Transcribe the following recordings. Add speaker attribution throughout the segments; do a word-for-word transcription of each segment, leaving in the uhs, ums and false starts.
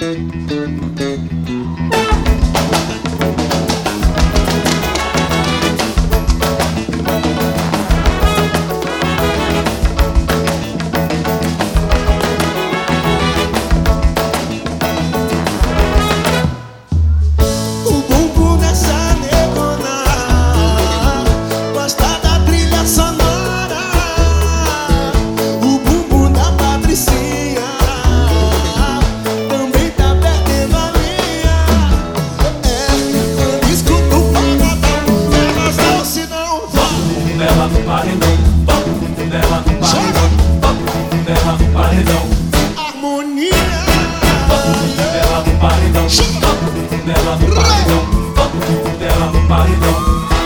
Speaker 1: Dela no paredão, bota o bumbum dela no paredão, bota o bumbum dela no paredão.
Speaker 2: Harmonia.
Speaker 1: Bota o bumbum dela no paredão, bota o bumbum dela no paredão, bota o bumbum dela no paredão.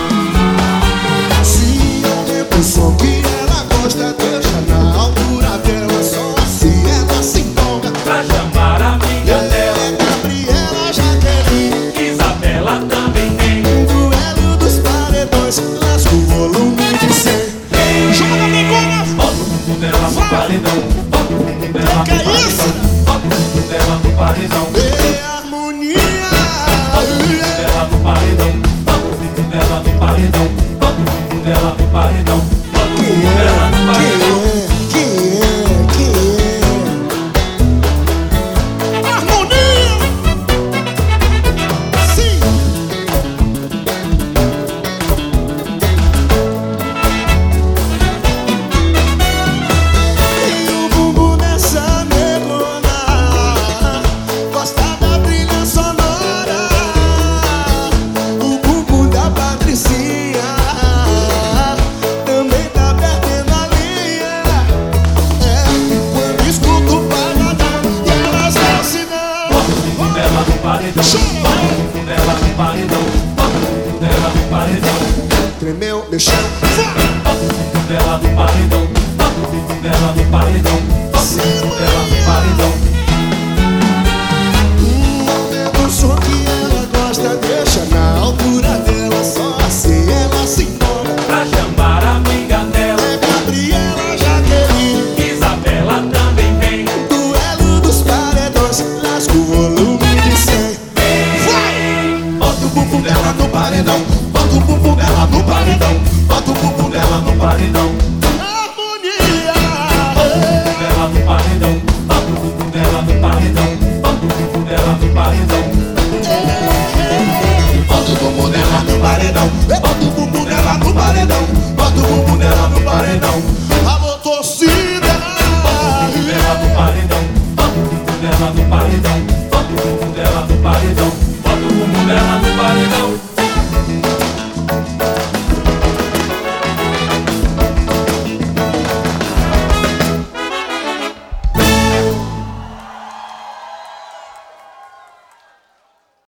Speaker 2: Se é o som que ela gosta, deixa na altura dela. Só se ela se empolga
Speaker 1: Pra chamar a amiga dela,
Speaker 2: é Gabriela, Jaqueline,
Speaker 1: Isabela também tem.
Speaker 2: duelo dos paredões, lasca o volume de cem. Joga amigona.
Speaker 1: Bota o bumbum dela no paredão, bota o bumbum dela
Speaker 2: Que
Speaker 1: no
Speaker 2: que é isso?
Speaker 1: paredão, bota o bumbum dela no paredão.
Speaker 2: É harmonia.
Speaker 1: Bota o bumbum dela no paredão, bota o bumbum dela no paredão, bota o bumbum dela no paredão, bota o bumbum dela no paredão.
Speaker 2: Que é, que é harmonia. Sim. E o bumbum dessa negona gosta da trilha sonora. O bumbum da Patricinha também tá perdendo a linha. É, quando escuto o pagodão e elas não se dão.
Speaker 1: Bota o bumbum dela no paredão, bota o bumbum dela no paredão, bota o bumbum dela no paredão.
Speaker 2: Tremeu, mexeu,
Speaker 1: Bota o bumbum dela no paredão, bota o bumbum dela no paredão, bota o bumbum dela no paredão.
Speaker 2: o som que ela gosta, deixa na altura dela. Só se ela se empolga
Speaker 1: Pra chamar a amiga dela,
Speaker 2: é Gabriela, Jaqueline,
Speaker 1: Isabela também tem.
Speaker 2: duelo dos paredões, lasca o volume de cem. Vai!
Speaker 1: Bota o bumbum dela no paredão, bota o bumbum dela no paredão, bota o bumbum dela no paredão.
Speaker 2: Harmonia.
Speaker 1: Dela no paredão, bota o bumbum dela no paredão, bota o bumbum dela no paredão. Bota o bumbum dela no paredão, bota o bumbum dela no paredão, bota o bumbum dela no paredão.
Speaker 2: Alô, torcida.
Speaker 1: Dela no paredão, bota o bumbum dela no paredão, bota o bumbum dela no paredão, bota o bumbum dela no paredão.